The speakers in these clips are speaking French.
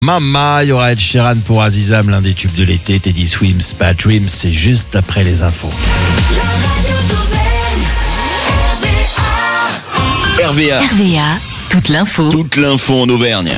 Mama, il y aura Ed Sheeran pour Azizam, l'un des tubes de l'été. Teddy Swims, Bad Dreams, c'est juste après les infos. RVA, toute l'info. Toute l'info en Auvergne.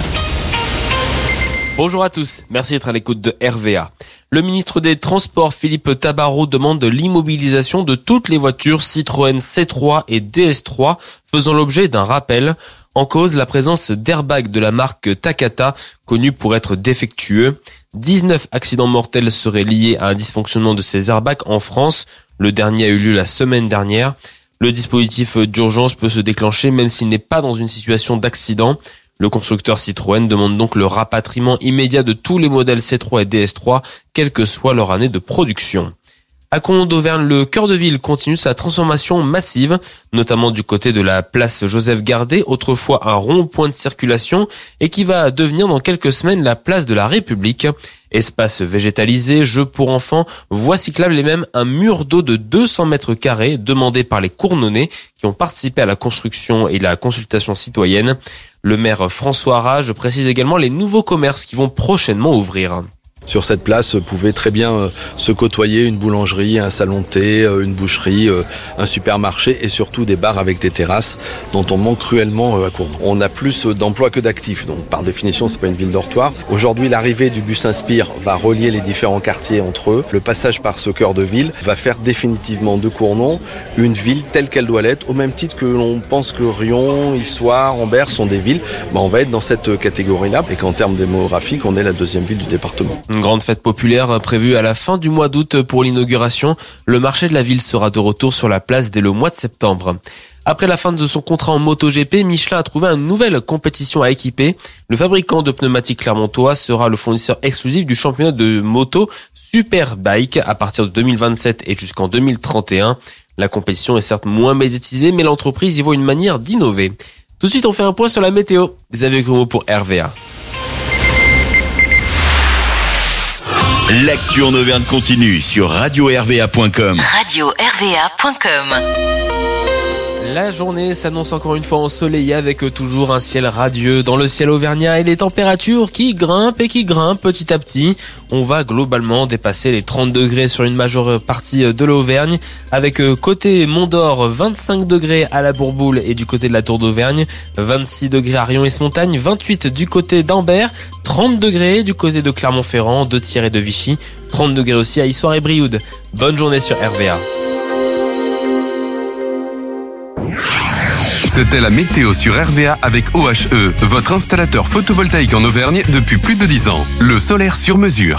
Bonjour à tous, merci d'être à l'écoute de RVA. Le ministre des Transports, Philippe Tabarot, demande l'immobilisation de toutes les voitures Citroën C3 et DS3 faisant l'objet d'un rappel. En cause, la présence d'airbags de la marque Takata, connue pour être défectueux. 19 accidents mortels seraient liés à un dysfonctionnement de ces airbags en France. Le dernier a eu lieu la semaine dernière. Le dispositif d'urgence peut se déclencher même s'il n'est pas dans une situation d'accident. Le constructeur Citroën demande donc le rapatriement immédiat de tous les modèles C3 et DS3, quelle que soit leur année de production. À Condom d'Auvergne, le cœur de ville continue sa transformation massive, notamment du côté de la place Joseph Gardet, autrefois un rond-point de circulation, et qui va devenir dans quelques semaines la place de la République. Espace végétalisé, jeux pour enfants, voies cyclables et même un mur d'eau de 200 mètres carrés demandé par les Cournonnais qui ont participé à la construction et la consultation citoyenne. Le maire François Rage précise également les nouveaux commerces qui vont prochainement ouvrir. Sur cette place pouvait très bien se côtoyer une boulangerie, un salon de thé, une boucherie, un supermarché et surtout des bars avec des terrasses dont on manque cruellement à Cournon. On a plus d'emplois que d'actifs, donc par définition c'est pas une ville dortoir. Aujourd'hui l'arrivée du bus Inspire va relier les différents quartiers entre eux. Le passage par ce cœur de ville va faire définitivement de Cournon une ville telle qu'elle doit l'être, au même titre que l'on pense que Rion, Issoire, Ambert sont des villes. On va être dans cette catégorie-là et qu'en termes démographiques on est la deuxième ville du département. Une grande fête populaire prévue à la fin du mois d'août pour l'inauguration. Le marché de la ville sera de retour sur la place dès le mois de septembre. Après la fin de son contrat en MotoGP, Michelin a trouvé une nouvelle compétition à équiper. Le fabricant de pneumatiques clermontois sera le fournisseur exclusif du championnat de moto Superbike à partir de 2027 et jusqu'en 2031. La compétition est certes moins médiatisée, mais l'entreprise y voit une manière d'innover. Tout de suite, on fait un point sur la météo. Xavier Grumeau pour RVA. L'actu en Auvergne continue sur radio-rva.com. Radio-rva.com. La journée s'annonce encore une fois ensoleillée avec toujours un ciel radieux dans le ciel auvergnat et les températures qui grimpent petit à petit. On va globalement dépasser les 30 degrés sur une majeure partie de l'Auvergne avec côté Mont-d'Or 25 degrés à la Bourboule et du côté de la Tour d'Auvergne, 26 degrés à Rion-Esmontagne, 28 du côté d'Ambert, 30 degrés du côté de Clermont-Ferrand, de Thiers et de Vichy, 30 degrés aussi à Issoire et Brioude. Bonne journée sur RVA. C'était la météo sur RVA avec OHE, votre installateur photovoltaïque en Auvergne depuis plus de 10 ans. Le solaire sur mesure.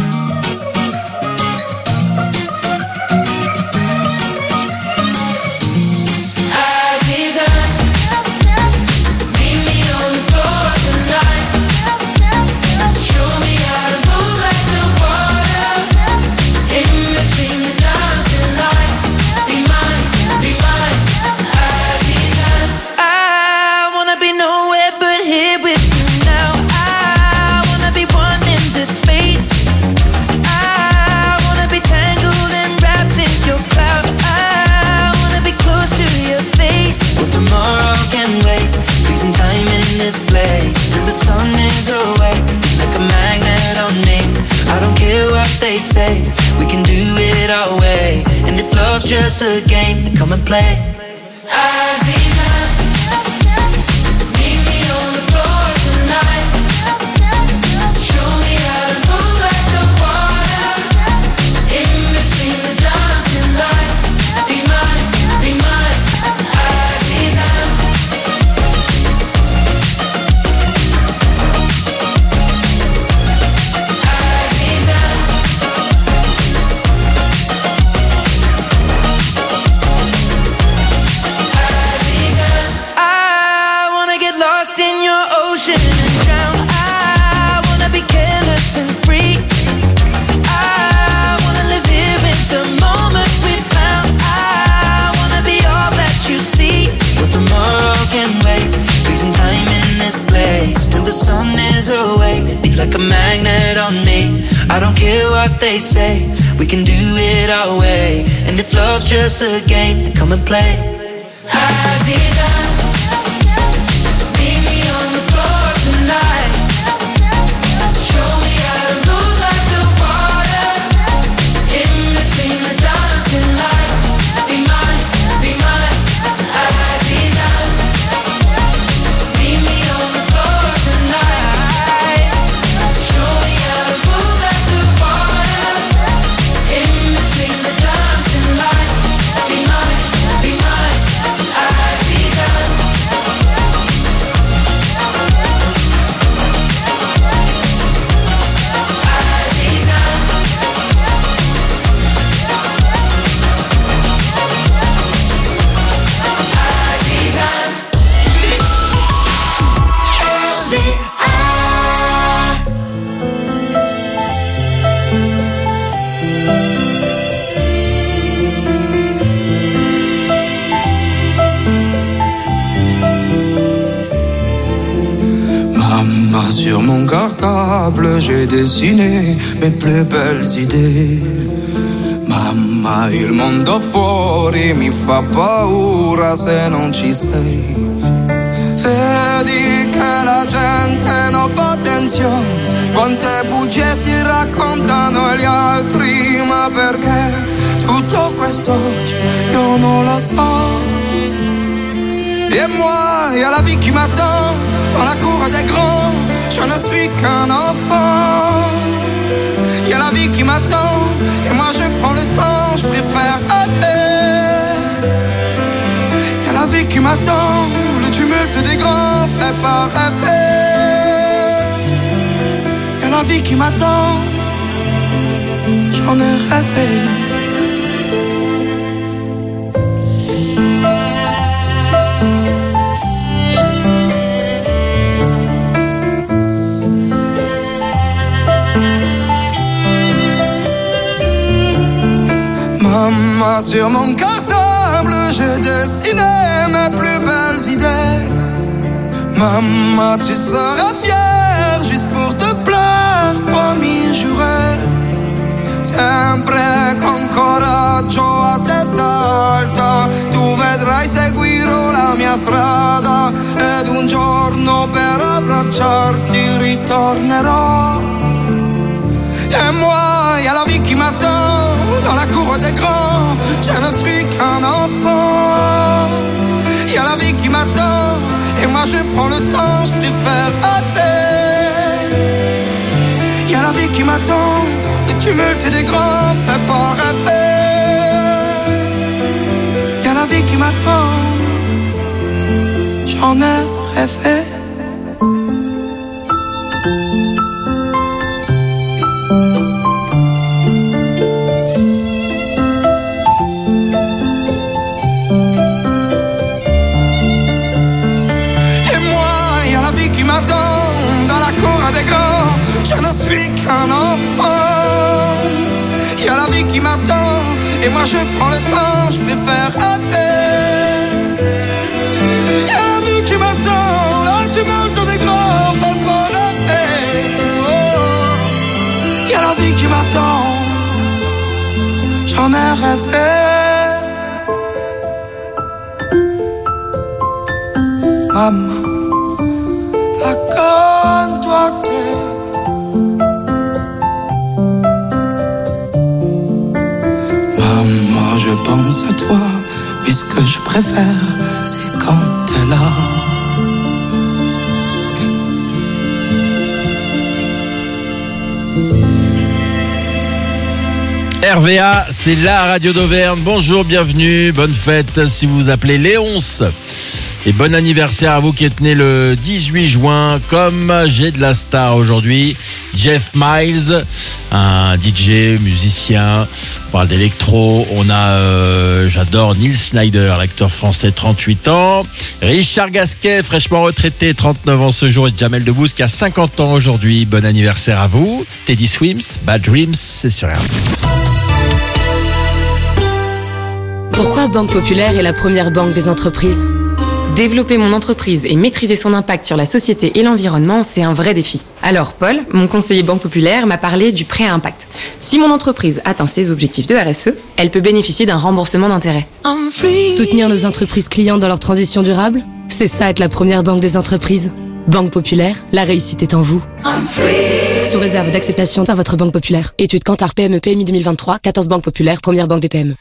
They say we can do it our way, and if love's just a game, then come and play. Like a magnet on me, I don't care what they say, we can do it our way, and if love's just a game, then come and play. Aziza, meet me on the floor tonight. Show cartable, j'ai dessiné mes plus belles idées. Mamma, il mondo fuori mi fa paura se non ci sei. Vedi che la gente non fa attenzione, quante bugie si raccontano agli altri, ma perché tutto questo oggi io non lo so. Et moi, y'a la vie qui m'attend dans la cour des grands, je ne suis qu'un enfant. Y'a la vie qui m'attend et moi je prends le temps, je préfère rêver. Y'a la vie qui m'attend, le tumulte des grands fait pas rêver. Y'a la vie qui m'attend, j'en ai rêvé. Maman, sur mon cartable, j'ai dessiné mes plus belles idées. Maman, tu seras fière juste pour te plaire, promis, juré. Sempre con coraggio a testa alta, tu vedrai seguirò la mia strada ed un giorno per abbracciarti ritornerò. Et moi, y'a la vie qui m'attend dans la cour des grands, je ne suis qu'un enfant. Y'a la vie qui m'attend et moi je prends le temps, je préfère rêver. Y'a la vie qui m'attend, le tumulte des grands fait pas rêver. Y'a la vie qui m'attend, j'en ai rêvé. Dans la cour des grands, je ne suis qu'un enfant. Y'a la vie qui m'attend et moi je prends le temps, je préfère rêver. Y'a la vie qui m'attend, le tumulte des grands fait pas rêver. Oh. Y'a la vie qui m'attend, j'en ai rêvé. Maman, raconte-toi tes. Maman, je pense à toi, mais ce que je préfère, c'est quand t'es là. RVA, c'est la radio d'Auvergne. Bonjour, bienvenue, bonne fête si vous vous appelez Léonce. Et bon anniversaire à vous qui êtes né le 18 juin, comme j'ai de la star aujourd'hui. Jeff Miles, un DJ, musicien, on parle d'électro. On a, j'adore Neil Snyder, l'acteur français, 38 ans. Richard Gasquet, fraîchement retraité, 39 ans ce jour. Et Jamel Debbouze qui a 50 ans aujourd'hui. Bon anniversaire à vous. Teddy Swims, Bad Dreams, c'est sur RVA. Pourquoi Banque Populaire est la première banque des entreprises ? Développer mon entreprise et maîtriser son impact sur la société et l'environnement, c'est un vrai défi. Alors Paul, mon conseiller Banque Populaire, m'a parlé du prêt à impact. Si mon entreprise atteint ses objectifs de RSE, elle peut bénéficier d'un remboursement d'intérêts. Soutenir nos entreprises clientes dans leur transition durable, c'est ça être la première banque des entreprises. Banque Populaire, la réussite est en vous. Sous réserve d'acceptation par votre Banque Populaire. Étude Kantar PME PMI 2023, 14 banques populaires, première banque des PME.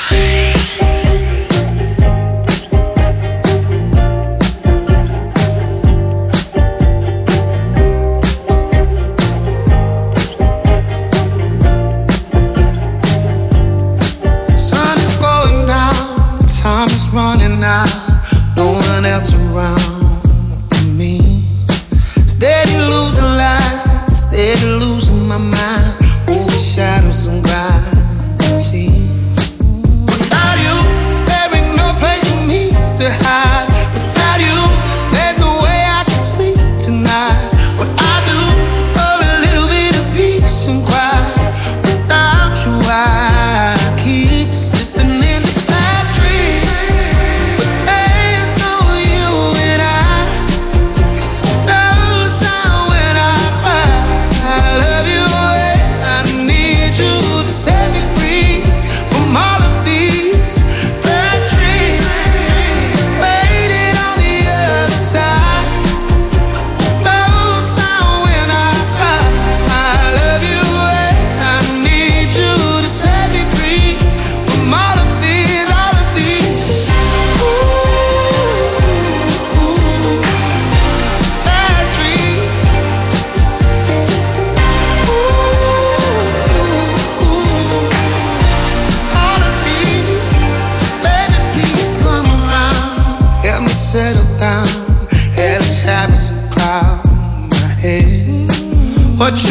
Running out, no one else around me. Steady losing light, steady losing my mind. Over shadows and gravity. Without you,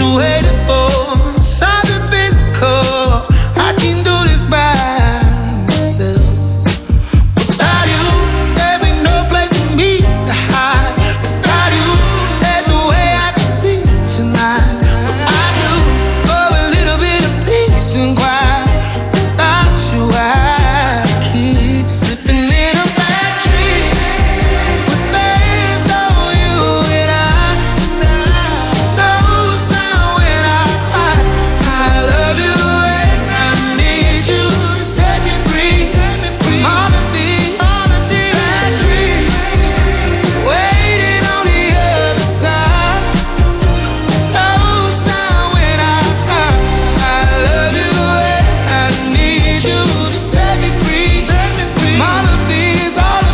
waiting for something physical. I can do this by myself. Without you, there ain't no place for me to hide. Without you, there's no way I can sleep tonight. But I do for a little bit of peace and quiet. Without you, I keep slipping in a bad dream. But there's no you and I. No sound when I cry. I love you and I need you to set me free. From all of these bad dreams, waiting on the other side. No sound when I cry. I love you and I need you to set me free. From all of these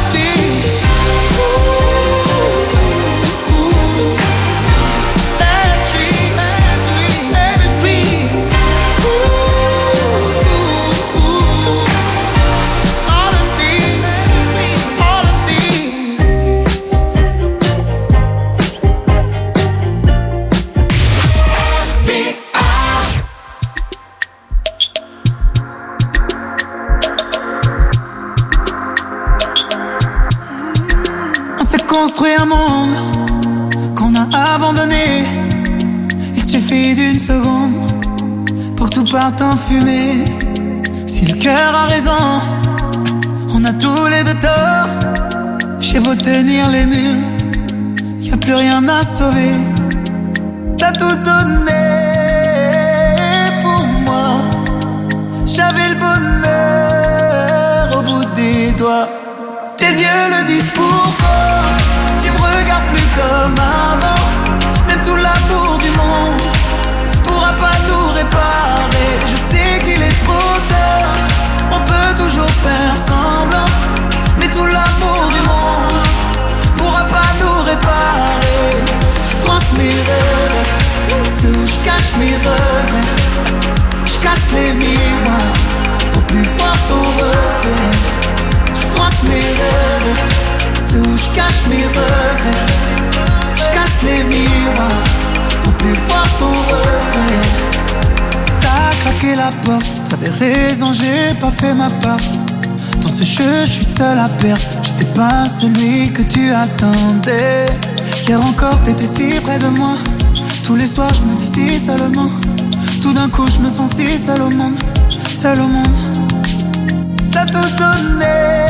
bad dreams, let me breathe. All of these. On s'est construit un monde qu'on a abandonné. Il suffit d'une seconde pour que tout parte en fumée. Si le cœur a raison, on a tous les deux tort. J'ai beau tenir les murs, y a plus rien à sauver. T'as tout donné pour moi. J'avais le bonheur au bout des doigts. Tes yeux le disent pourquoi. Tu me regardes plus comme avant. Même tout l'amour du monde pourra pas nous réparer. Je sais qu'il est trop tard. On peut toujours faire semblant. Mais tout l'amour du monde pourra pas nous réparer. Je fronce mes rêves, ceux où je cache mes regrets. Je casse les miroirs pour plus voir ton reflet. Je fronce mes rêves, ceux où je cache mes regrets. Je casse les miroirs pour plus voir ton reflet. T'as claqué la porte, t'avais raison, j'ai pas fait ma part. Dans ce jeu, je suis seul à perdre. J'étais pas celui que tu attendais. Hier encore, t'étais si près de moi. Tous les soirs, je me dis si seulement. Tout d'un coup, je me sens si seul au monde. Seul au monde. T'as tout donné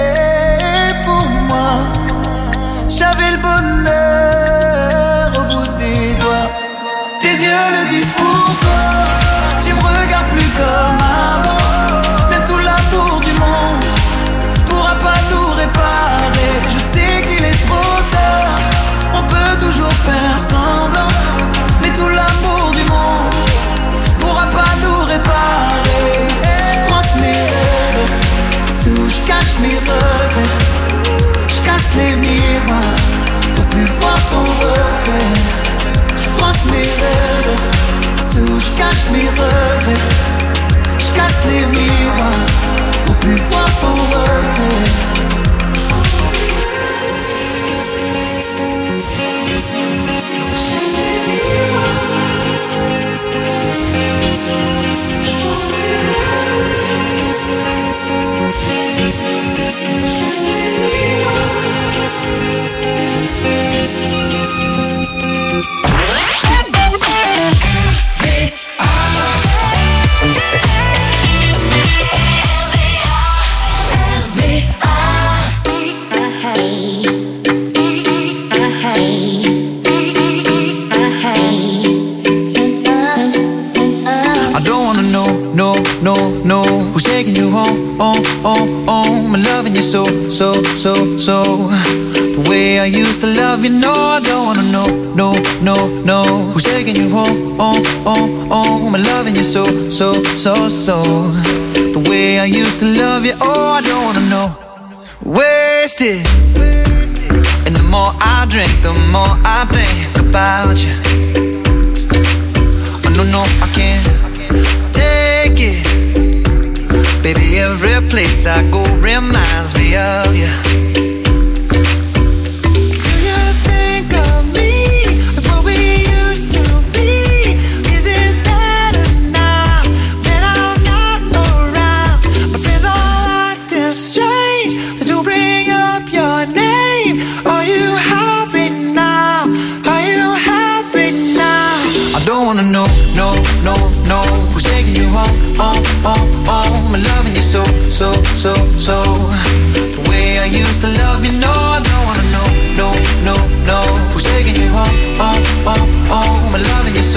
pour moi. J'avais le bonheur au bout des doigts. Tes yeux le disent pourquoi. Tu me regardes plus comme avant. Même tout l'amour du monde pourra pas nous réparer. Je sais qu'il est trop tard. On peut toujours faire semblant. Mais tout l'amour du monde pourra pas nous réparer. Je fronce mes rêves, ceux où je cache mes regrets. Je casse les miroirs pour plus voir ton reflet. Je fronce mes rêves, ceux où je cache mes regrets. Je casse les miroirs pour plus voir ton reflet. Who's taking you home, I'm loving you so the way I used to love you, no, I don't wanna know, no Who's taking you home, I'm loving you so the way I used to love you, oh, I don't wanna know. Wasted, and the more I drink, the more I think about you. Oh, no, I can't take it. Baby, every place I go reminds me of you. Do you think of me, like what we used to be? no. Who's taking you home, I'm loving you so. The way I used to love you, no, I don't wanna know, no. Who's taking you home, I'm loving you so.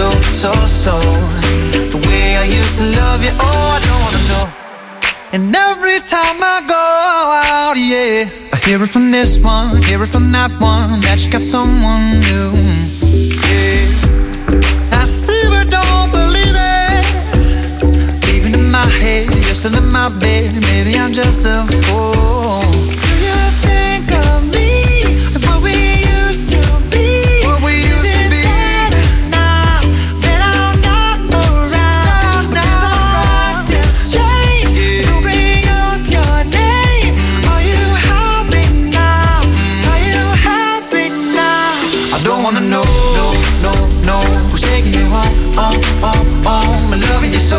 The way I used to love you, oh, I don't wanna know. And every time I go out, yeah, I hear it from this one, hear it from that one, that you got someone new, yeah. I see but don't believe it. Even in my head, you're still in my bed. Maybe I'm just a fool. Do you think of me and what we used to be? Is it better now that I'm not around? Things are acting strange. People bring up your name. Are you happy now? Are you happy now? I don't wanna know. No, who's taking you home, I'm loving you so.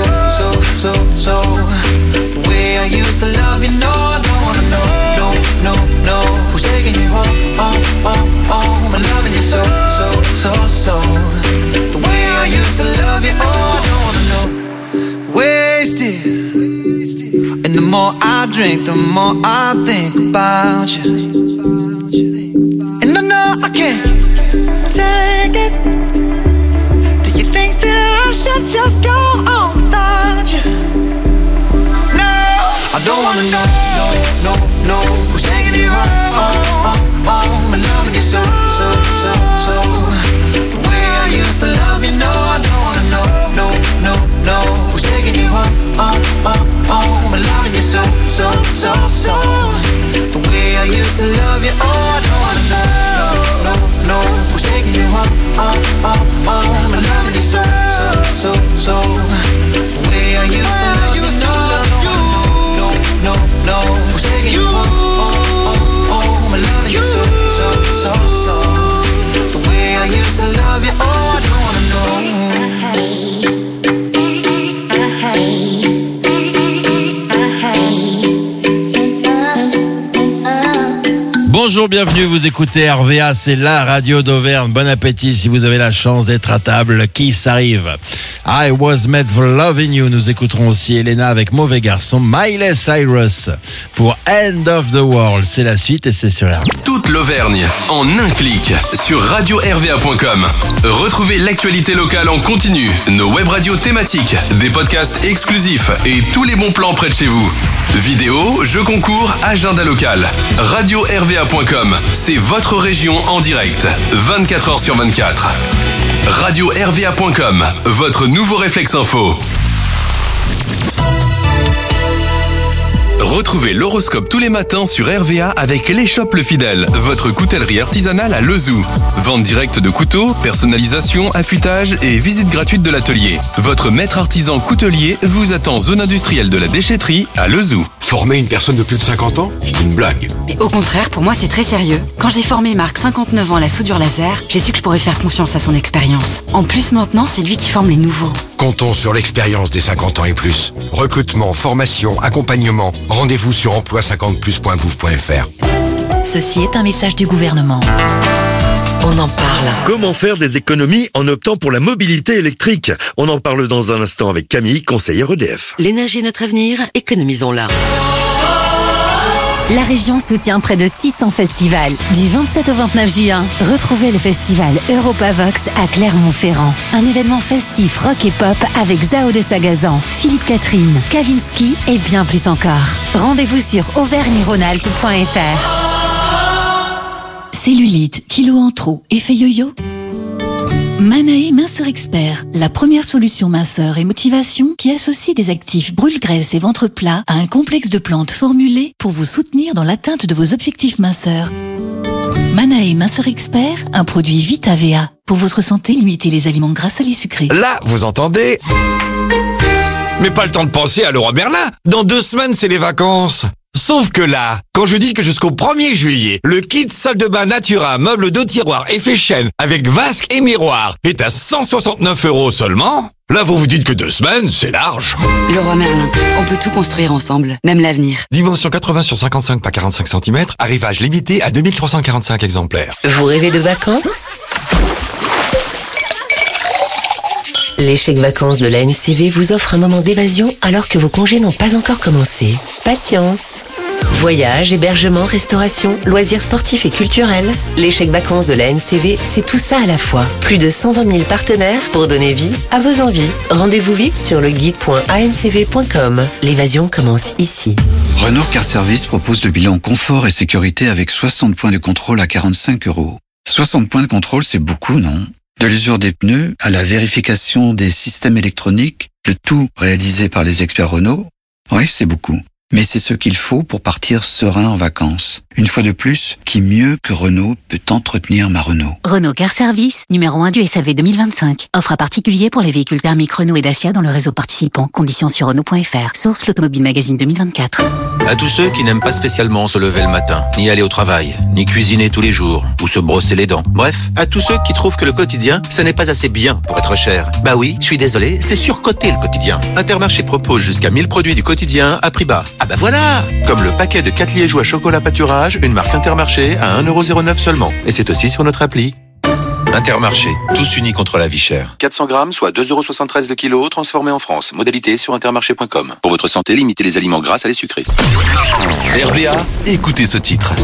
The way I used to love you, no, I don't wanna know, no, who's taking you home, I'm loving you so. The way I used to love you, oh, I don't wanna know. Wasted, and the more I drink, the more I think about you. And I know I can't take it. I should just go on without you. No, I don't wanna know, no. Who's taking you home, I'm loving you so. The way I used to love you, no, I don't wanna know, no. Who's taking you home, I'm loving you so. The way I used to love you, oh, I don't wanna know, no. Who's taking you home, I'm loving you so. The way I used to love you, no. Who's taking you home, I'm loving you so. The way I used to love you, oh, I don't wanna know. Bonjour, bienvenue, vous écoutez RVA, c'est la radio d'Auvergne. Bon appétit si vous avez la chance d'être à table. Kiss arrive. I was made for loving you. Nous écouterons aussi Elena avec Mauvais Garçon. Miley Cyrus pour End of the World. C'est la suite et c'est sur RVA. Toute l'Auvergne en un clic sur radio-rva.com. Retrouvez l'actualité locale en continu, nos web radios thématiques, des podcasts exclusifs et tous les bons plans près de chez vous. Vidéos, jeux concours, agenda local. Radio-rva.com, c'est votre région en direct, 24h sur 24. Radio-rva.com, votre nouveau réflexe info. Retrouvez l'horoscope tous les matins sur RVA avec l'Échoppe Le Fidèle, votre coutellerie artisanale à Lezou. Vente directe de couteaux, personnalisation, affûtage et visite gratuite de l'atelier. Votre maître artisan coutelier vous attend zone industrielle de la déchetterie à Lezou. Former une personne de plus de 50 ans, c'est une blague. Mais au contraire, pour moi, c'est très sérieux. Quand j'ai formé Marc, 59 ans, à la soudure laser, j'ai su que je pourrais faire confiance à son expérience. En plus, maintenant, c'est lui qui forme les nouveaux. Comptons sur l'expérience des 50 ans et plus. Recrutement, formation, accompagnement. Rendez-vous sur emploi50plus.gouv.fr. Ceci est un message du gouvernement. On en parle. Comment faire des économies en optant pour la mobilité électrique? On en parle dans un instant avec Camille, conseillère EDF. L'énergie est notre avenir, économisons-la. La région soutient près de 600 festivals. Du 27 au 29 juin, retrouvez le festival Europavox à Clermont-Ferrand. Un événement festif rock et pop avec Zao de Sagazan, Philippe Catherine, Kavinsky et bien plus encore. Rendez-vous sur auvergne-rhône-alpes.fr. Cellulite, kilos en trop, effet yo-yo? Manae Minceur Expert, la première solution minceur et motivation qui associe des actifs brûle-graisse et ventre plat à un complexe de plantes formulées pour vous soutenir dans l'atteinte de vos objectifs minceurs. Manae Minceur Expert, un produit VitaVA. Pour votre santé, limitez les aliments gras, salés, sucrés. Là, vous entendez? Mais pas le temps de penser à Leroy Merlin. Dans 2 semaines, c'est les vacances. Sauf que là, quand je dis que jusqu'au 1er juillet, le kit salle de bain Natura, meuble de tiroir effet chêne avec vasque et miroir est à 169 € seulement, là vous vous dites que 2 semaines, c'est large. Leroy Merlin, on peut tout construire ensemble, même l'avenir. Dimension 80 sur 55 par 45 cm, arrivage limité à 2345 exemplaires. Vous rêvez de vacances? Les chèques vacances de la NCV vous offrent un moment d'évasion alors que vos congés n'ont pas encore commencé. Patience. Voyages, hébergements, restauration, loisirs sportifs et culturels. Les chèques vacances de la NCV, c'est tout ça à la fois. Plus de 120 000 partenaires pour donner vie à vos envies. Rendez-vous vite sur le guide.ancv.com. L'évasion commence ici. Renault Car Service propose le bilan confort et sécurité avec 60 points de contrôle à 45 €. 60 points de contrôle, c'est beaucoup, non? De l'usure des pneus à la vérification des systèmes électroniques, le tout réalisé par les experts Renault. Oui, c'est beaucoup. Mais c'est ce qu'il faut pour partir serein en vacances. Une fois de plus, qui mieux que Renault peut entretenir ma Renault? Renault Car Service, numéro 1 du SAV 2025. Offre à particulier pour les véhicules thermiques Renault et Dacia dans le réseau participant. Conditions sur Renault.fr. Source l'Automobile Magazine 2024. À tous ceux qui n'aiment pas spécialement se lever le matin, ni aller au travail, ni cuisiner tous les jours, ou se brosser les dents. Bref, à tous ceux qui trouvent que le quotidien, ça n'est pas assez bien pour être cher. Bah oui, je suis désolé, c'est surcoté le quotidien. Intermarché propose jusqu'à 1000 produits du quotidien à prix bas. Ah bah voilà! Comme le paquet de 4 liégeois chocolat pâturage, une marque Intermarché à 1,09 € seulement. Et c'est aussi sur notre appli. Intermarché, tous unis contre la vie chère. 400 grammes, soit 2,73 € le kilo, transformé en France. Modalité sur intermarché.com. Pour votre santé, limitez les aliments gras à les sucrés. RVA, écoutez ce titre.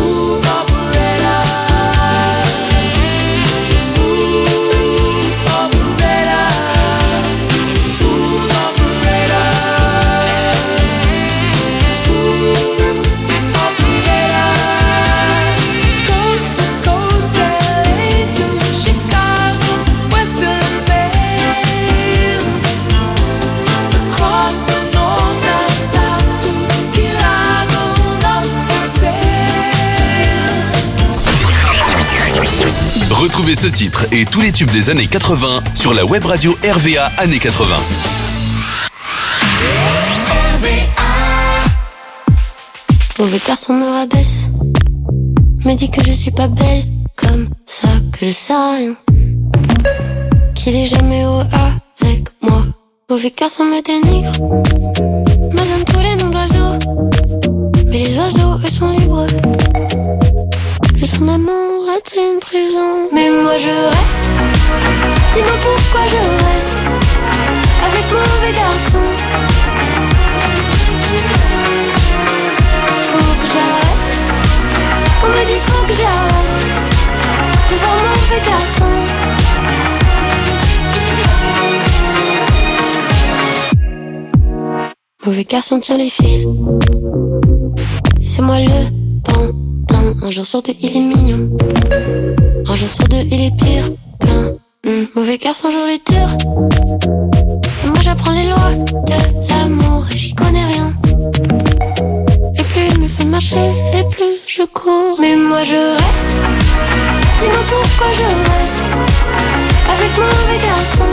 Retrouvez ce titre et tous les tubes des années 80 sur la web radio RVA années 80. Mauvais garçon me rabaisse, me dit que je suis pas belle, comme ça que je sais rien, qu'il est jamais heureux avec moi. Mauvais garçon me dénigre, me donne tous les noms d'oiseaux, mais les oiseaux eux sont libres. Plus son amour est une prison. Mais moi je reste. Dis-moi pourquoi je reste avec mon mauvais garçon. Faut que j'arrête. On me dit faut que j'arrête de voir mon mauvais garçon. Mauvais garçon tire les fils. Et c'est moi le pantin. Un jour sur deux il est mignon, un jour sur deux il est pire qu'un mauvais garçon joue les durs. Et moi j'apprends les lois de l'amour et j'y connais rien. Et plus il me fait marcher et plus je cours. Mais moi je reste. Dis-moi pourquoi je reste avec mon mauvais garçon.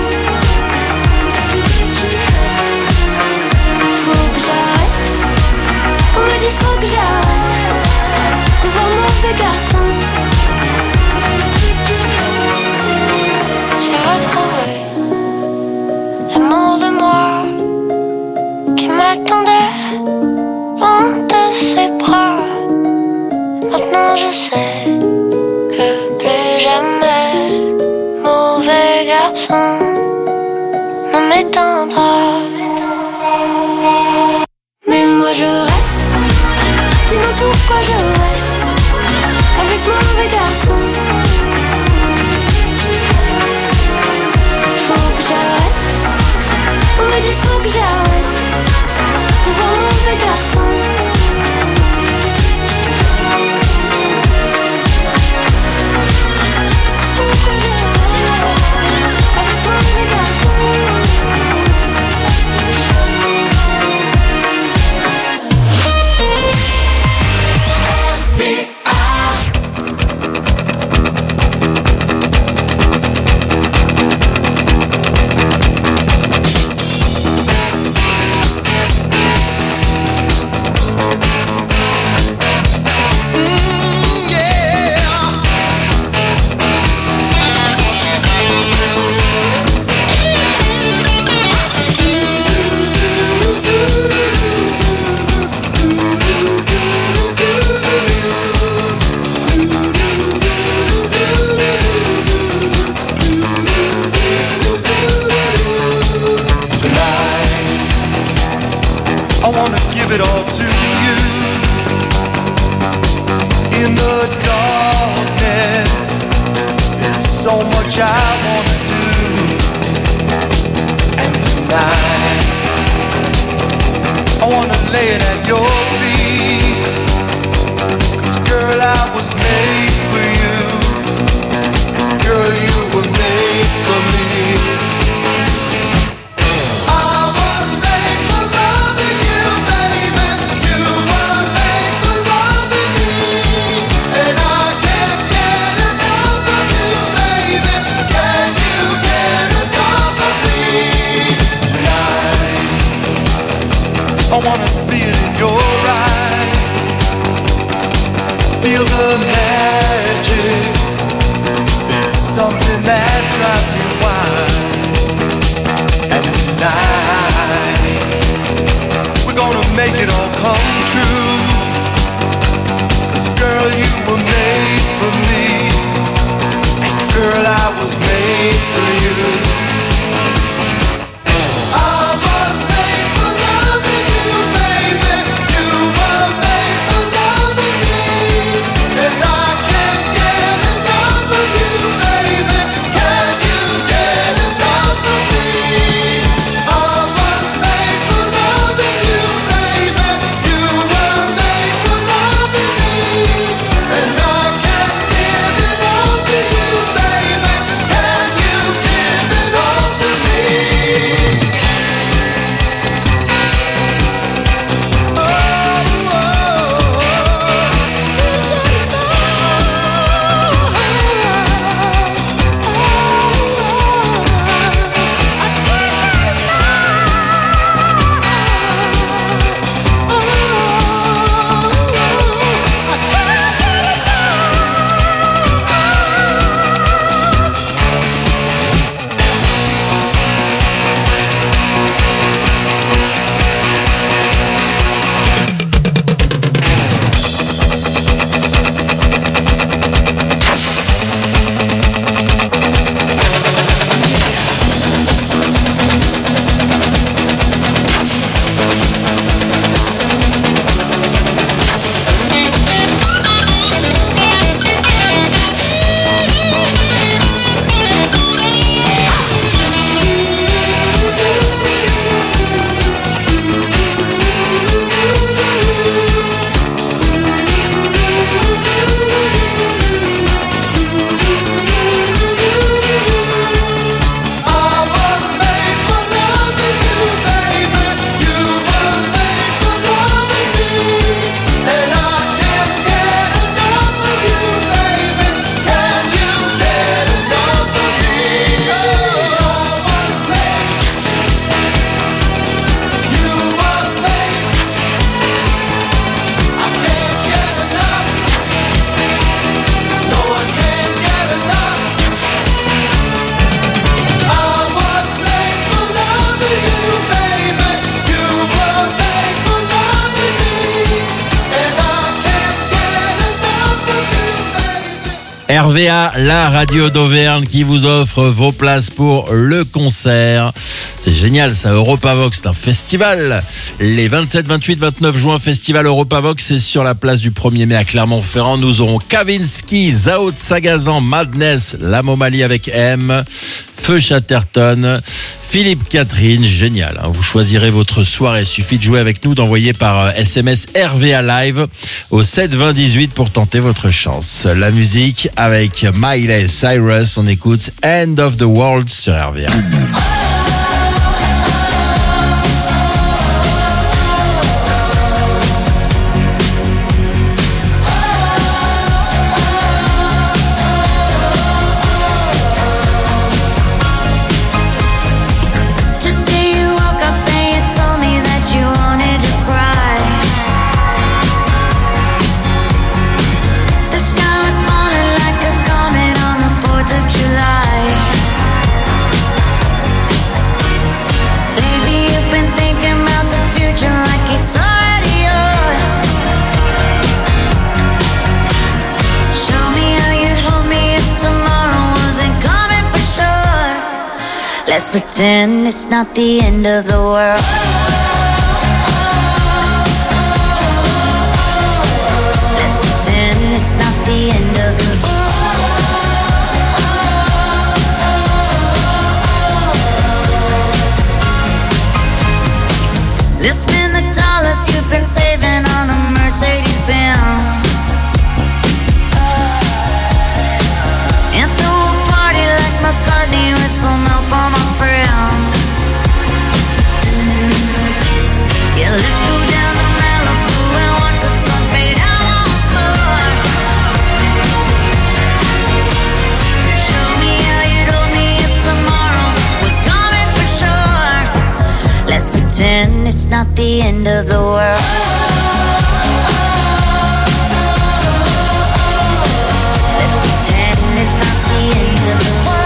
Faut que j'arrête. On me dit faut que j'arrête de voir mon mauvais garçon. J'ai retrouvé l'amour de moi qui m'attendait loin de ses bras. Maintenant je sais que plus jamais mauvais garçon. I wanna give it all to you. In the darkness, there's so much I wanna do. And tonight, I wanna lay it at your feet. 'Cause girl, I was made for you. And girl, you were made for me. I wanna see it in your eyes. Feel the magic. There's something that drives me wild. And tonight, we're gonna make it all come true. 'Cause girl, you were made for me. And girl, I was made for you. RVA, la radio d'Auvergne qui vous offre vos places pour le concert. C'est génial ça, Europavox, c'est un festival. Les 27, 28, 29 juin, festival Europavox, c'est sur la place du 1er mai à Clermont-Ferrand. Nous aurons Kavinsky, Zao de Sagazan, Madness, La Momalie avec M, Feu Chatterton, Philippe Catherine, génial. Vous choisirez votre soirée. Il suffit de jouer avec nous, d'envoyer par SMS RVA Live au 7 20 18 pour tenter votre chance. La musique avec Miley Cyrus. On écoute End of the World sur RVA. Let's pretend it's not the end of the world. it's not the end of the world. Let's pretend it's not the end of the world.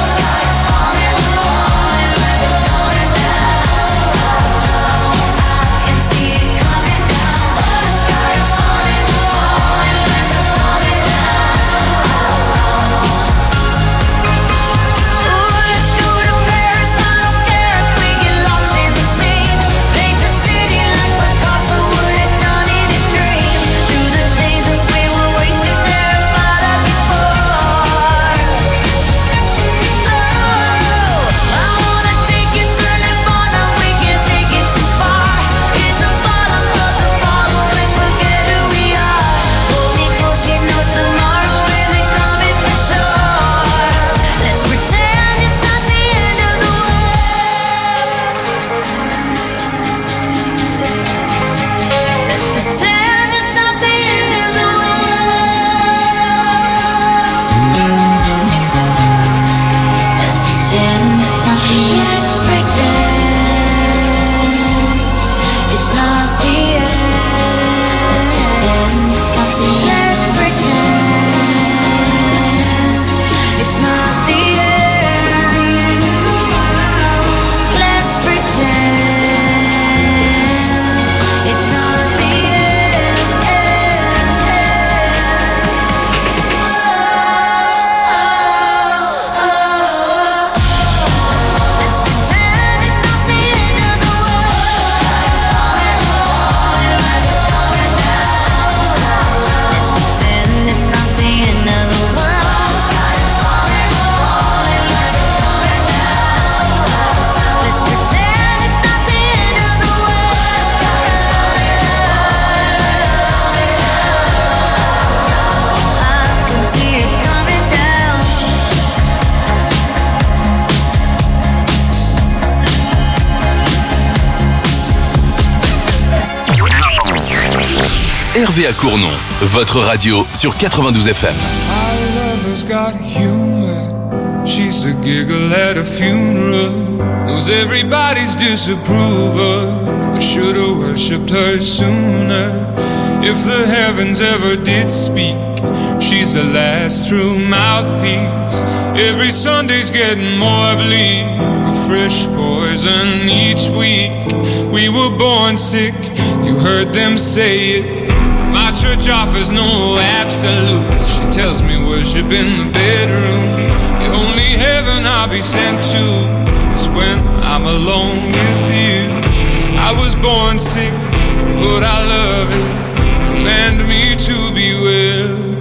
RVA Cournon, votre radio sur 92 FM. Our lover's got humor. She's the giggle at a funeral. Knows everybody's disapproval. I should've worshipped her sooner. If the heavens ever did speak, she's the last true mouthpiece. Every Sunday's getting more bleak, a fresh poison each week. We were born sick, you heard them say it. My church offers no absolutes. She tells me worship in the bedroom. The only heaven I'll be sent to is when I'm alone with you. I was born sick, but I love it. Command me to be well.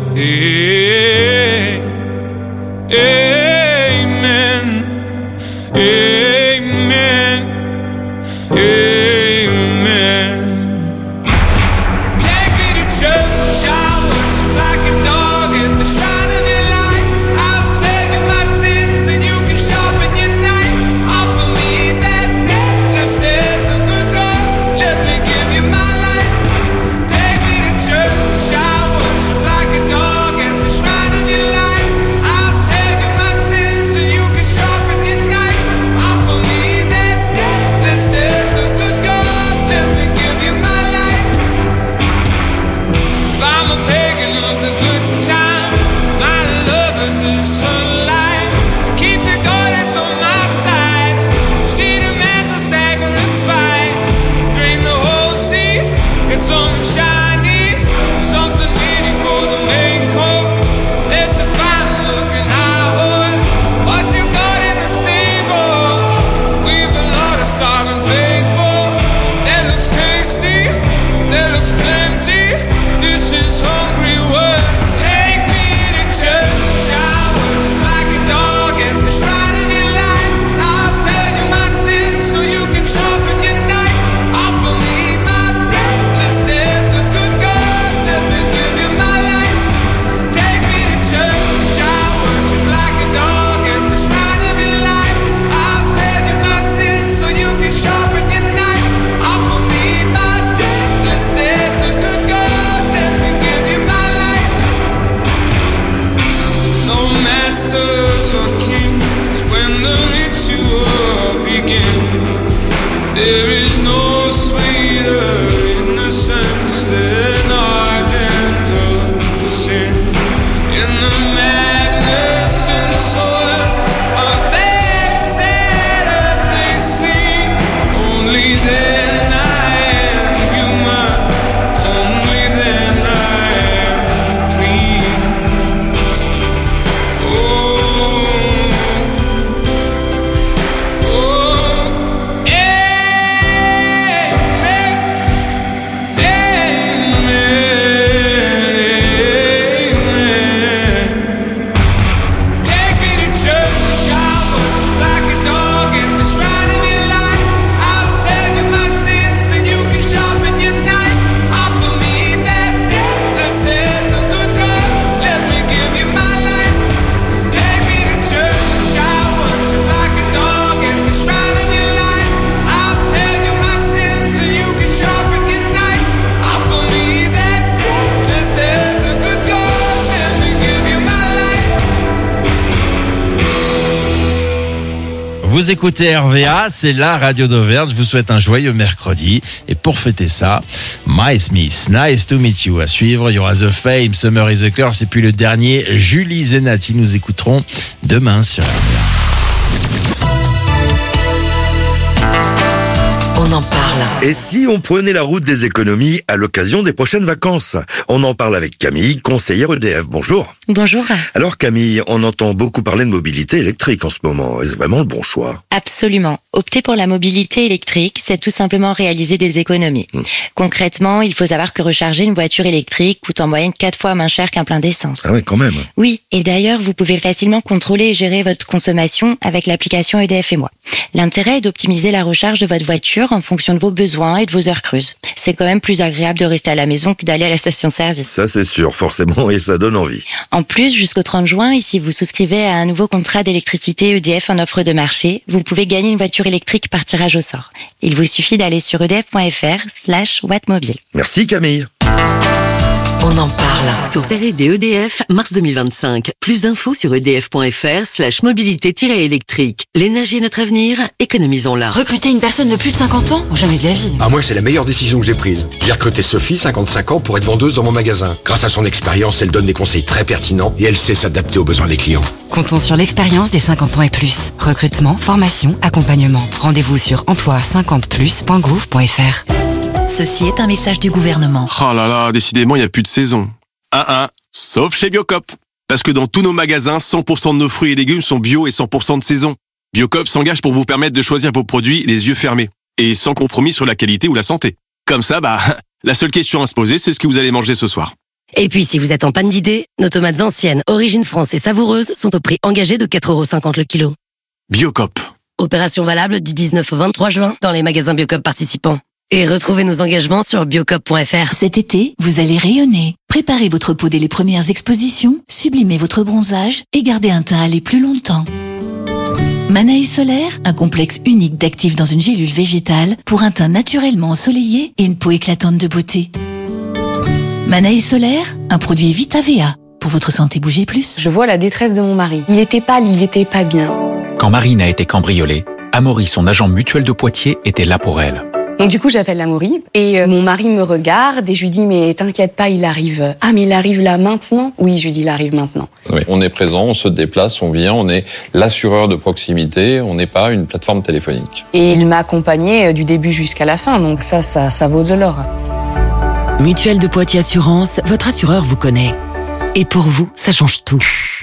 Amen. Amen. Amen. Church, I worship like a dog at the shrine of your life. I'll tell you my sins and you can sharpen your knife. Offer me that death instead of good God. Let me give you my life. Take me to church, I worship like a dog at the shrine of your life. I'll tell you my sins. There is no sweeter innocence than our gentle sin. In the madness and soil of that sad earthly scene, only then I am human, only then I am clean. Oh, Vous écoutez RVA, c'est la radio d'Auvergne. Je vous souhaite un joyeux mercredi. Et pour fêter ça, My Smith, Nice to Meet You. À suivre, il y aura The Fame, Summer is a Curse. Et puis le dernier, Julie Zenati. Nous écouterons demain sur RVA. On en parle. Et si on prenait la route des économies à l'occasion des prochaines vacances? On en parle avec Camille, conseillère EDF. Bonjour. Bonjour. Alors Camille, on entend beaucoup parler de mobilité électrique en ce moment. Est-ce vraiment le bon choix? Absolument. Opter pour la mobilité électrique, c'est tout simplement réaliser des économies. Concrètement, il faut savoir que recharger une voiture électrique coûte en moyenne 4 fois moins cher qu'un plein d'essence. Ah oui, quand même. Oui, et d'ailleurs, vous pouvez facilement contrôler et gérer votre consommation avec l'application EDF et moi. L'intérêt est d'optimiser la recharge de votre voiture en fonction de vos besoins et de vos heures creuses. C'est quand même plus agréable de rester à la maison que d'aller à la station-service. Ça c'est sûr, forcément, et ça donne envie. En plus, jusqu'au 30 juin, ici vous souscrivez à un nouveau contrat d'électricité EDF en offre de marché, vous pouvez gagner une voiture électrique par tirage au sort. Il vous suffit d'aller sur edf.fr/wattmobile. Merci Camille. On en parle. Source R&D EDF, mars 2025. Plus d'infos sur edf.fr/mobilité-électrique. L'énergie est notre avenir, économisons-la. Recruter une personne de plus de 50 ans? Jamais de la vie. Ah, moi, c'est la meilleure décision que j'ai prise. J'ai recruté Sophie, 55 ans, pour être vendeuse dans mon magasin. Grâce à son expérience, elle donne des conseils très pertinents et elle sait s'adapter aux besoins des clients. Comptons sur l'expérience des 50 ans et plus. Recrutement, formation, accompagnement. Rendez-vous sur emploi50plus.gouv.fr. Ceci est un message du gouvernement. Oh là là, décidément, il n'y a plus de saison. Sauf chez Biocop. Parce que dans tous nos magasins, 100% de nos fruits et légumes sont bio et 100% de saison. Biocop s'engage pour vous permettre de choisir vos produits les yeux fermés. Et sans compromis sur la qualité ou la santé. Comme ça, la seule question à se poser, c'est ce que vous allez manger ce soir. Et puis, si vous êtes en panne d'idées, nos tomates anciennes, origine France et savoureuses sont au prix engagé de 4,50 € le kilo. Biocop. Opération valable du 19 au 23 juin dans les magasins Biocop participants. Et retrouvez nos engagements sur biocop.fr. Cet été, vous allez rayonner. Préparez votre peau dès les premières expositions, sublimez votre bronzage et gardez un teint à aller plus longtemps. Manaï Solaire, un complexe unique d'actifs dans une gélule végétale pour un teint naturellement ensoleillé et une peau éclatante de beauté. Manaï Solaire, un produit VitaVea. Pour votre santé, bougez plus. Je vois la détresse de mon mari. Il était pâle, il était pas bien. Quand Marine a été cambriolée, Amaury, son agent mutuel de Poitiers, était là pour elle. Donc du coup, j'appelle l'Amaury et mon mari me regarde et je lui dis mais t'inquiète pas, il arrive. Ah mais il arrive là maintenant? Oui, je lui dis il arrive maintenant. Oui, on est présent, on se déplace, on vient, on est l'assureur de proximité, on n'est pas une plateforme téléphonique. Et il m'a accompagné du début jusqu'à la fin, donc ça vaut de l'or. Mutuelle de Poitiers Assurance, votre assureur vous connaît. Et pour vous, ça change tout.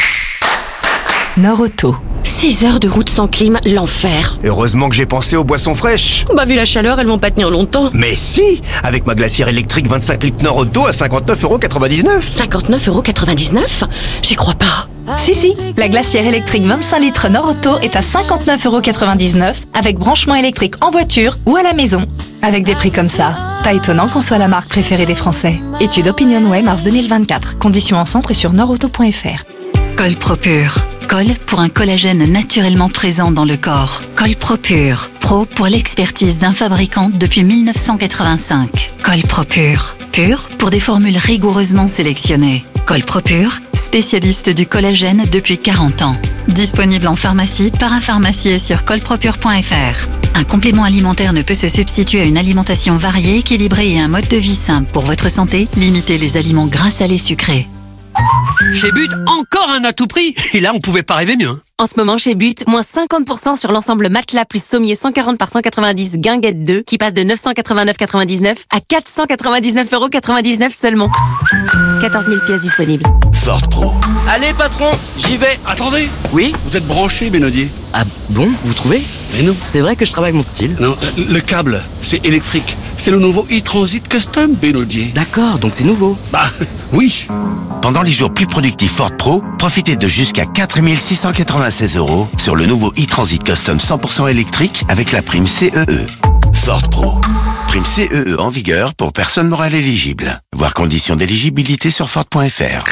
Nord-Auto. 6 heures de route sans clim, l'enfer. Heureusement que j'ai pensé aux boissons fraîches. Vu la chaleur, elles vont pas tenir longtemps. Mais si, avec ma glacière électrique 25 litres Nord-Auto à 59,99 €. 59,99 €? J'y crois pas. Si, la glacière électrique 25 litres Nord-Auto est à 59,99 € avec branchement électrique en voiture ou à la maison. Avec des prix comme ça, pas étonnant qu'on soit la marque préférée des Français. Étude OpinionWay mars 2024. Conditions en centre et sur nordauto.fr. Colpropure. Col pour un collagène naturellement présent dans le corps. Colpropure. Pro pour l'expertise d'un fabricant depuis 1985. Colpropure. Pur pour des formules rigoureusement sélectionnées. Colpropure, spécialiste du collagène depuis 40 ans. Disponible en pharmacie, parapharmacie et sur colpropure.fr. Un complément alimentaire ne peut se substituer à une alimentation variée, équilibrée et un mode de vie simple. Pour votre santé, limitez les aliments gras, salés, sucrés. Chez But, encore un à tout prix. Et là, on pouvait pas rêver mieux. En ce moment, chez But, moins 50% sur l'ensemble matelas plus sommier 140 par 190 Guinguette 2 qui passe de 989,99 à 499,99€ seulement. 14 000 pièces disponibles. Ford Pro. Allez, patron, j'y vais. Attendez. Oui? Vous êtes branché, Benodier? Ah bon, vous trouvez? Mais non. C'est vrai que je travaille mon style. Non, le câble, c'est électrique. C'est le nouveau e-Transit Custom, Benodier. D'accord, donc c'est nouveau. Bah, oui. Pendant les jours plus productifs Ford Pro, profitez de jusqu'à 4 696 € sur le nouveau e-Transit Custom 100% électrique avec la prime CEE. Ford Pro. Prime CEE en vigueur pour personnes morales éligibles. Voir conditions d'éligibilité sur Ford.fr.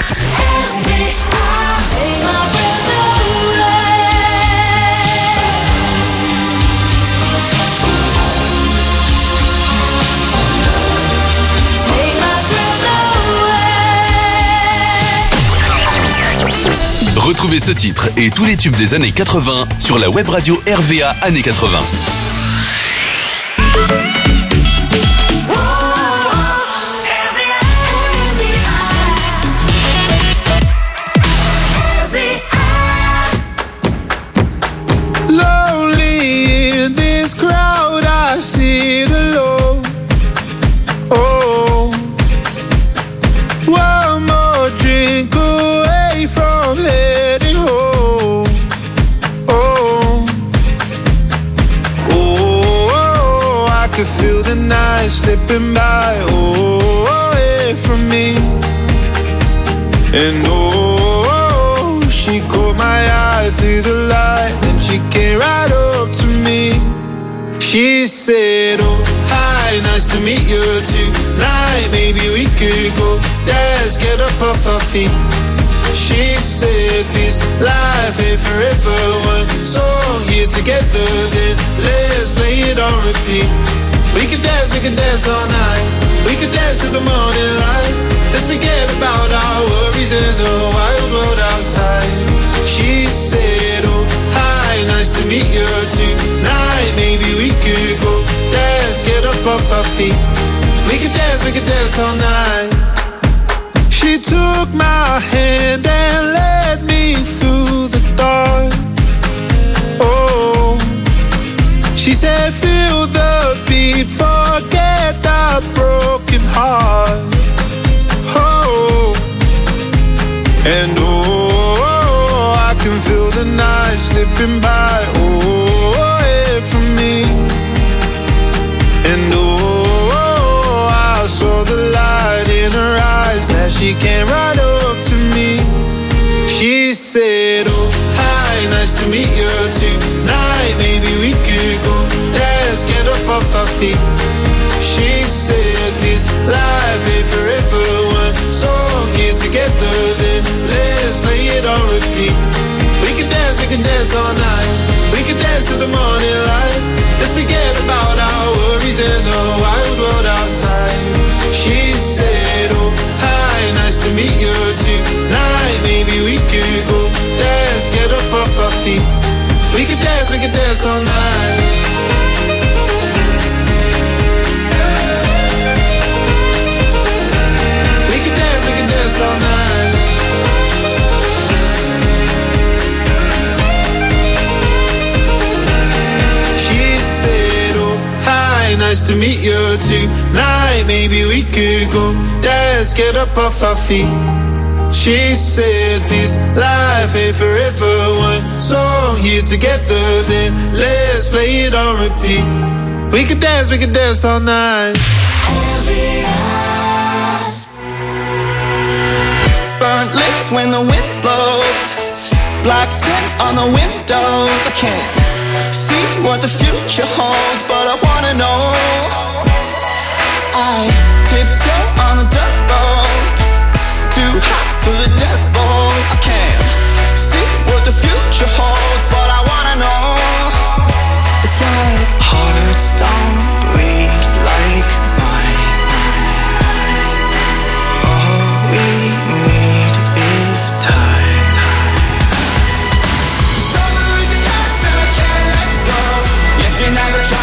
Retrouvez ce titre et tous les tubes des années 80 sur la web radio RVA années 80. Lonely in this crowd, I sit alone. Oh, one more drink away from heading home. Oh, oh, I could feel the night slipping by. Oh, away from me. And oh, she caught my eye through the light, and she came right up to me. She said, oh, hi, nice to meet you tonight. Maybe we could go dance, get up off our feet. She said, this life ain't forever. One song here together, then let's play it on repeat. We could dance all night. We could dance till the morning light. Let's forget about our worries in the wild world outside. She said, oh, hi, nice to meet you tonight. Maybe we could go dance, get up off our feet. We could dance all night. She took my hand and led me through the dark. Oh, she said, feel the beat, forget that broken heart. Oh, and oh, I can feel the night slipping by. Oh, away from me. And oh, I saw the light in her eyes. Glad she came right up to me. She said, oh, hi, nice to meet you tonight. Maybe we could go dance, get up off our feet. She said, this life ain't forever. One song here together, then let's play it on repeat. We can dance all night. We can dance till the morning light. Let's forget about our worries and the wild world outside. She said, oh, hi, nice to meet you tonight. Maybe we could go dance, get up off our feet. We can dance all night. We can dance all night. She said, oh, hi, nice to meet you tonight. Maybe we could go dance, get up off our feet. She said, this life ain't forever. One song here together, then let's play it on repeat. We could dance all night. Burnt lips when the wind blows. Black tint on the windows. I can't see what the future holds, but I wanna know. I tiptoe on a dirt road, too hot for the devil. I can't see what the future holds, but I wanna know. It's like hearts don't bleed like mine. All we need is time. Summer is a cancer, can't let go. If you never try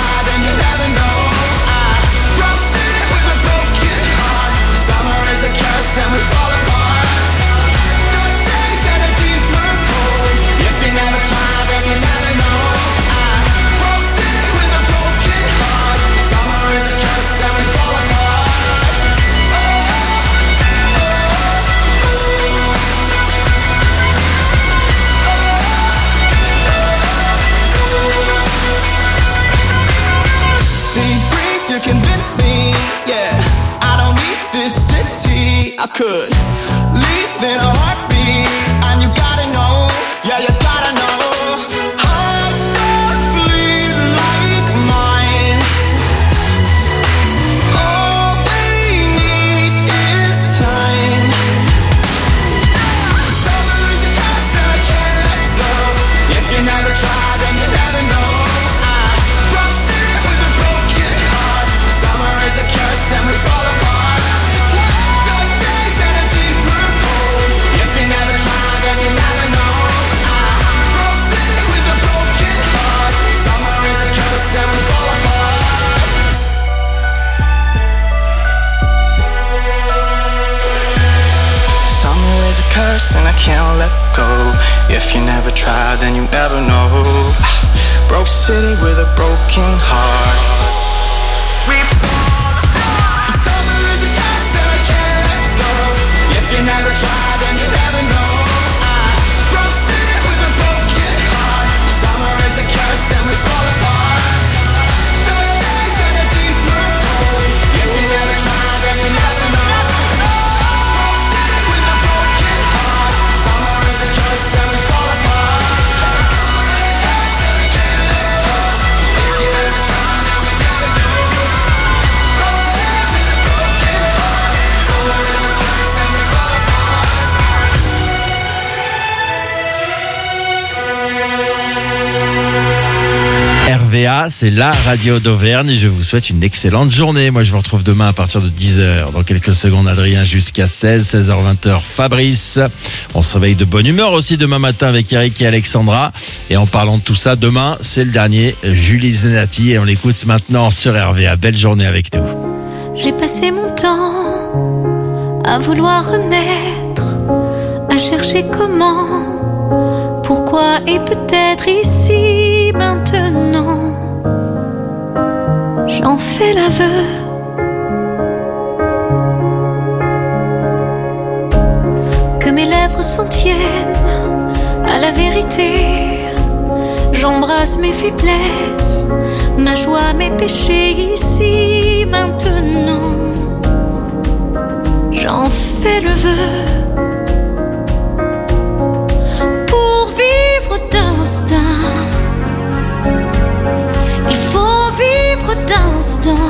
curse and I can't let go. If you never try, then you never know. Broke city with a broken heart. Summer is a curse and I can't let go. If you never try, then you never know. Broke city with a broken heart. Summer is a curse and we fall apart. Dark days and a deeper cold. If you never try, then you never know. Broke city with a broken heart. Summer is a curse and we fall apart. Summer is a curse and we can't let go. If you never try, then we never know. Broke city with a broken heart. Summer is a curse and we fall apart. RVA, c'est la radio d'Auvergne et je vous souhaite une excellente journée. Moi, je vous retrouve demain à partir de 10h. Dans quelques secondes, Adrien jusqu'à 16h, 20h, Fabrice. On se réveille de bonne humeur aussi demain matin avec Eric et Alexandra. Et en parlant de tout ça, demain, c'est le dernier, Julie Zenati. Et on l'écoute maintenant sur RVA. Belle journée avec nous. J'ai passé mon temps à vouloir renaître, à chercher comment, pourquoi et peut-être ici maintenant. J'en fais l'aveu. Que mes lèvres s'en tiennent à la vérité. J'embrasse mes faiblesses, ma joie, mes péchés ici maintenant. J'en fais le vœu. Pour vivre d'instinct, il faut vivre d'instant.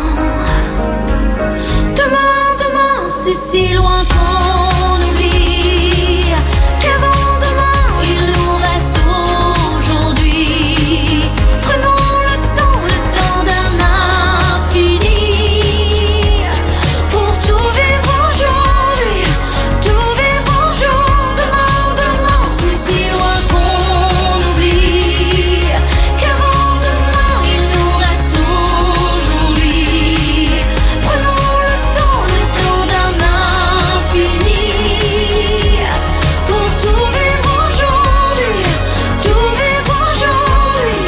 Demain, demain, c'est si loin qu'on oublie qu'avant demain, il nous reste aujourd'hui. Prenons le temps d'un infini pour tout vivre aujourd'hui, tout vivre un jour. Demain, demain, c'est si loin qu'on oublie qu'avant demain, il nous reste aujourd'hui. Prenons le temps d'un infini pour tout vivre aujourd'hui, tout vivre aujourd'hui.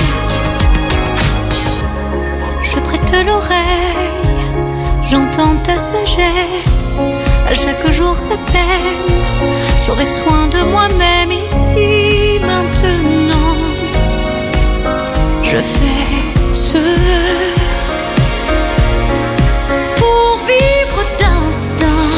Je prête l'oreille, j'entends ta sagesse. À chaque jour sa peine, j'aurai soin de moi-même ici maintenant. Je fais ce vœu. Pour vivre d'instinct,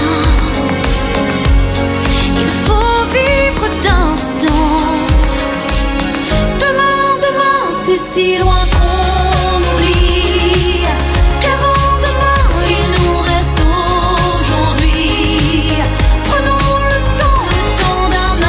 il faut vivre d'instant. Demain, demain, c'est si loin qu'on oublie qu'avant demain, il nous reste aujourd'hui. Prenons le temps d'un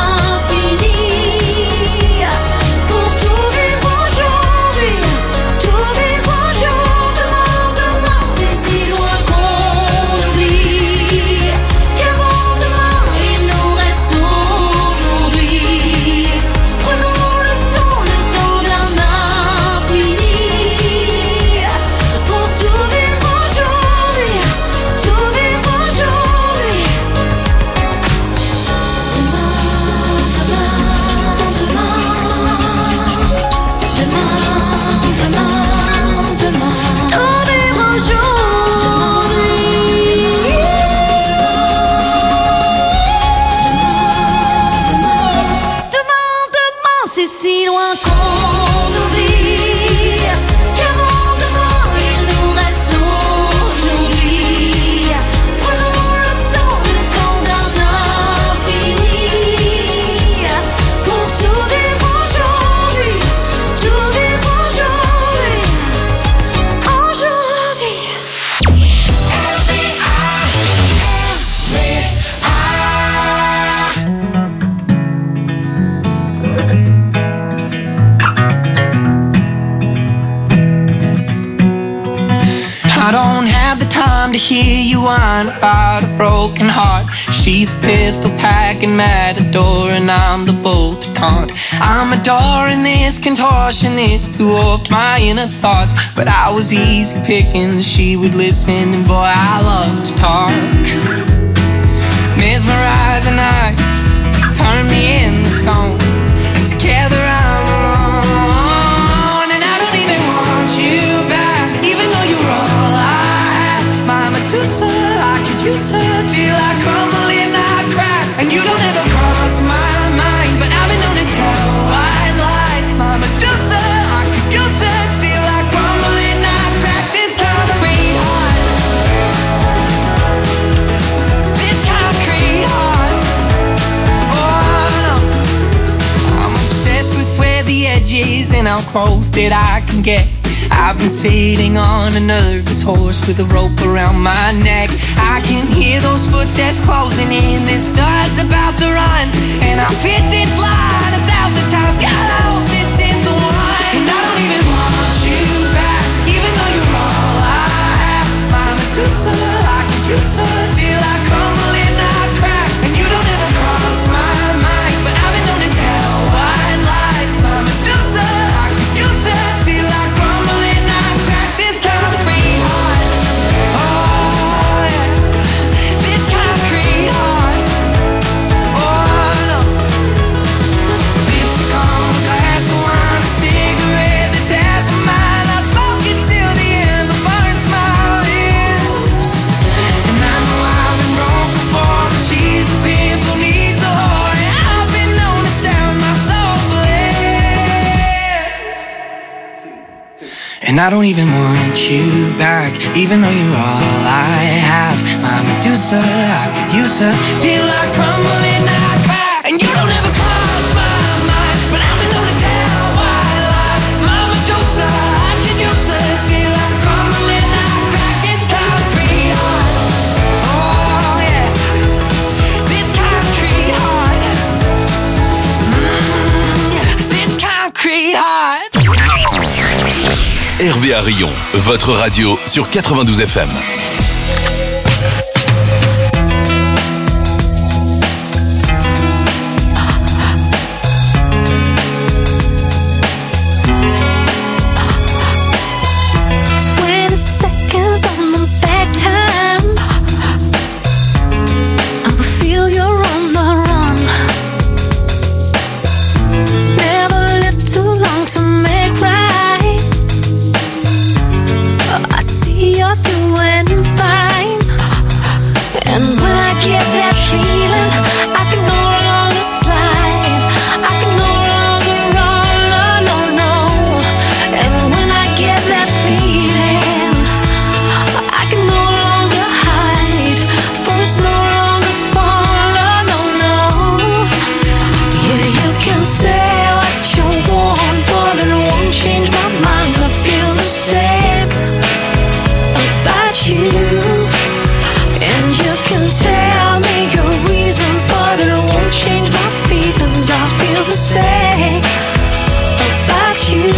infini pour tout vivre aujourd'hui, tout vivre un jour. Demain, demain, c'est si loin qu'on oublie qu'avant demain, il nous reste aujourd'hui. Prenons le temps d'un infini pour tout vivre aujourd'hui, tout vivre aujourd'hui. Tout vivre aujourd'hui. Demain, demain, c'est si loin qu'on oublie qu'avant demain, il nous reste aujourd'hui. Prenons le temps d'un infini pour tout vivre aujourd'hui, tout vivre aujourd'hui, aujourd'hui. I don't have the time to hear you whine about a broken heart. She's a pistol packing matador and I'm the bolt to taunt. I'm adoring this contortionist who warped my inner thoughts. But I was easy picking, she would listen, and boy, I love to talk. Mesmerizing eyes, turn me into stone. And together I'm alone. And I don't even want you back, even though you're all I have. My Medusa, I could use her till I crumble and I crack. And you don't ever cross my mind, but I've been known to tell white lies. My Medusa, I could use her till I crumble and I crack. This concrete heart, this concrete heart. Oh no, I'm obsessed with where the edge is and how close that I can get. I've been sitting on a nervous horse with a rope around my neck. I can hear those footsteps closing in. This star's about to run, and I've hit this line 1,000 times. God, I hope this is the one. And I don't even want you back, even though you're all I have. My Medusa, I could use her till I crumble and I crack. And you don't ever cross my mind, but I've been known to tell white lies. My Medusa, I could use her till I crumble and I crack. This concrete heart, oh yeah, this concrete heart, oh no. Lipstick on glass of wine, a cigarette that's half of mine. I smoke it till the ember burns my lips. And I know I've been broke before, but she's the pimple needs a whore. And I've been known to sell my soul for less. And I don't even want you back, even though you're all I have. My Medusa, I could use her till I crumble and I crack. And you don't ever cross my mind, but I've been known to tell white lies. My Medusa, I could use her till I crumble and I crack. This concrete heart, oh yeah, this concrete heart, yeah, this concrete heart. RVA Rion, votre radio sur 92 FM. 20 seconds on the back time. I will feel you're on the run. Never lived too long to make right. I see you're doing fine. And when I get that feeling, I can no longer slide. I can no longer run, no, no. And when I get that feeling, I can no longer hide. For it's no longer fun, no, no. Yeah, you can say what you want, but it won't change my mind. I feel the same about you. And you can tell me your reasons, but it won't change my feelings. I feel the same about you.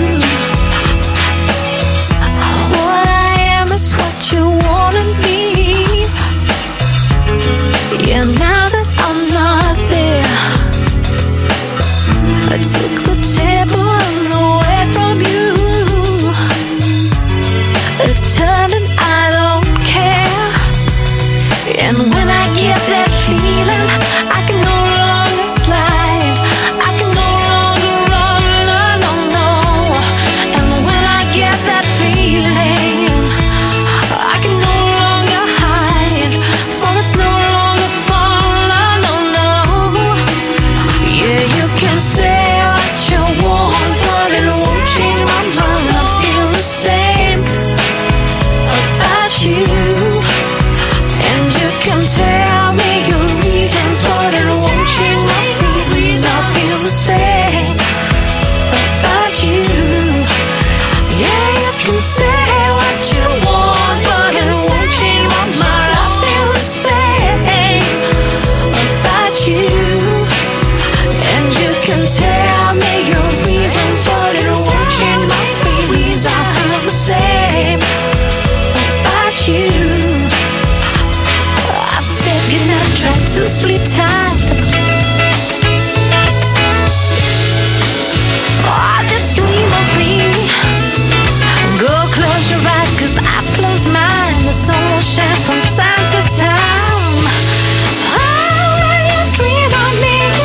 What I am is what you wanna be. Yeah, now that I'm not there, I took the tables away from you. It's turning, I don't care. And when I get that feeling, I can no longer slide. I can no longer run, no, no. And when I get that feeling, I can no longer hide. For it's no longer fun, no, no. Yeah, you can say what you want, but it won't change my mind. I feel the same about you. And you can tell me your reasons, but it won't change my feelings. I feel the same about you. Yeah, you can say what you want, but it won't change my mind. I feel the same about you. And you can tell me your reasons, but it won't change my feelings. I feel the same about you. I've said goodnight, tried to sleep tight. Oh, just dream of me. Go close your eyes, 'cause I've closed mine. The sun will shine from time to time. Oh, when you dream of me.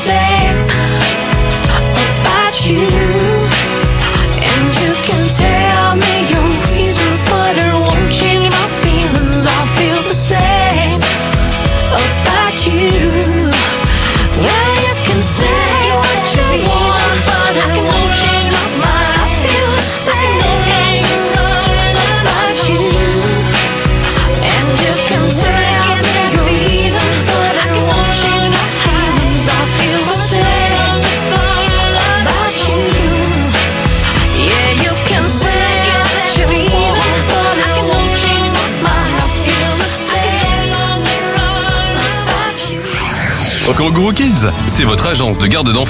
same about you. And you can tell me your reasons, but it won't change my feelings. I feel the same about you. Yeah, you can say what you want, but I won't change my mind. I feel the same about you. And you can tell me your reasons, but I won't change my feelings. I feel the same about you. Yeah, you can say what you want, but I won't change my mind. I feel the same about you. Kangourou Kids, c'est votre agence de garde d'enfants